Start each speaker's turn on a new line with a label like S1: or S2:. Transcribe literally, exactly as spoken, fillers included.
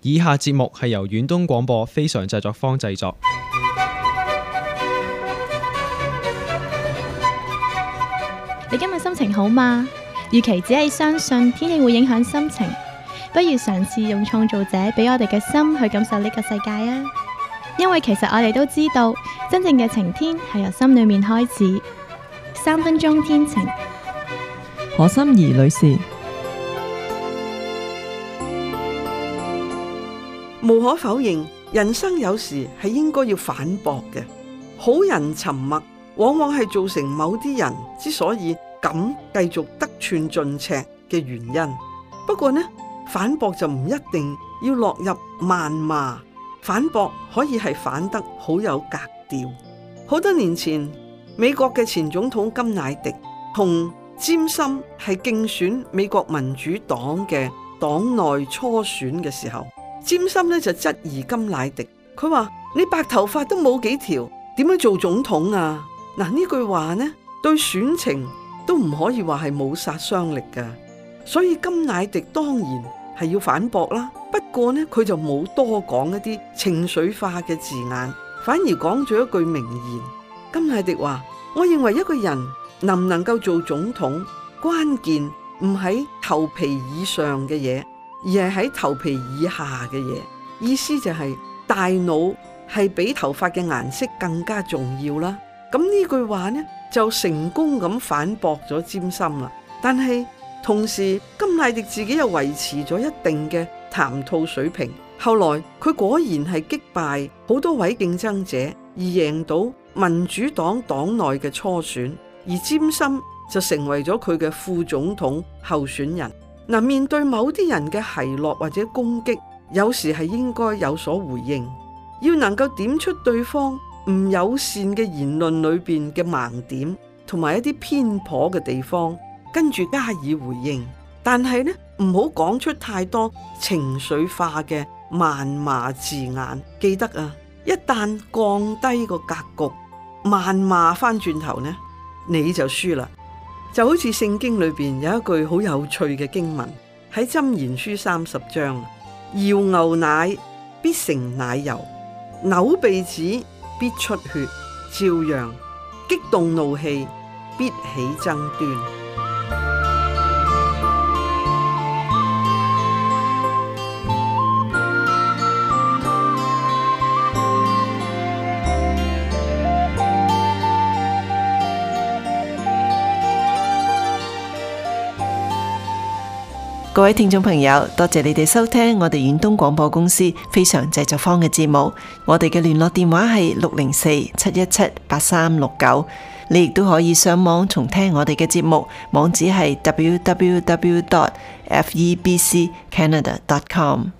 S1: 以下節目係由遠東廣播非常製作坊製作。
S2: 你今日心情好嗎？與其只係相信天氣會影響心情，不如嘗試用創造者俾我哋嘅心去感受呢個世界啊！因為其實我哋都知道，真正嘅晴天係由心裏面開始。三分鐘天晴，
S3: 何心怡女士。
S4: 無可否認，人生有時係應該要反駁嘅。好人沉默，往往係造成某啲人之所以敢繼續得寸進尺嘅原因。不過呢，反駁就唔一定要落入謾罵，反駁可以係反得好有格調。好多年前，美國嘅前總統甘迺迪同詹森係競選美國民主黨嘅黨內初選嘅時候，詹森呢就質疑甘迺迪，佢話：你白頭髮都冇幾條，點樣做總統啊？嗱，呢句話呢對選情都唔可以話係冇殺傷力噶，所以甘迺迪當然係要反駁啦。不過呢，佢就冇多講一啲情緒化嘅字眼，反而講咗一句名言。甘迺迪話：我認為一個人能唔能夠做總統，關鍵唔喺頭皮以上嘅嘢，而係喺頭皮以下嘅嘢。意思就係大腦係比頭髮嘅顏色更加重要啦。咁呢句話呢就成功咁反駁咗詹森啦。但係同時甘迺迪自己又維持咗一定嘅談吐水平。後來佢果然係擊敗好多位競爭者，而贏到民主黨黨內嘅初選，而詹森就成為咗佢嘅副總統候選人。嗱，面對某啲人嘅奚落或者攻擊，有時係應該有所回應，要能夠點出對方唔友善嘅言論裏邊嘅盲點，同埋一啲偏頗嘅地方，跟住加以回應。但係呢，唔好講出太多情緒化嘅謾罵字眼。記得啊，一旦降低個格局，謾罵翻轉頭呢，你就輸啦。就好似聖經裏邊有一句好有趣嘅經文，喺箴言書三十章：搖牛奶必成奶油，扭鼻子必出血，照樣激動怒氣必起爭端。
S3: 各位聽眾朋友，多謝你哋收聽我哋遠東廣播公司非常製作坊嘅節目。我哋嘅聯絡電話係六零四七一七八三六九。你亦都可以上網重聽我哋嘅節目，網址係 double-u double-u double-u dot f e b c canada dot com。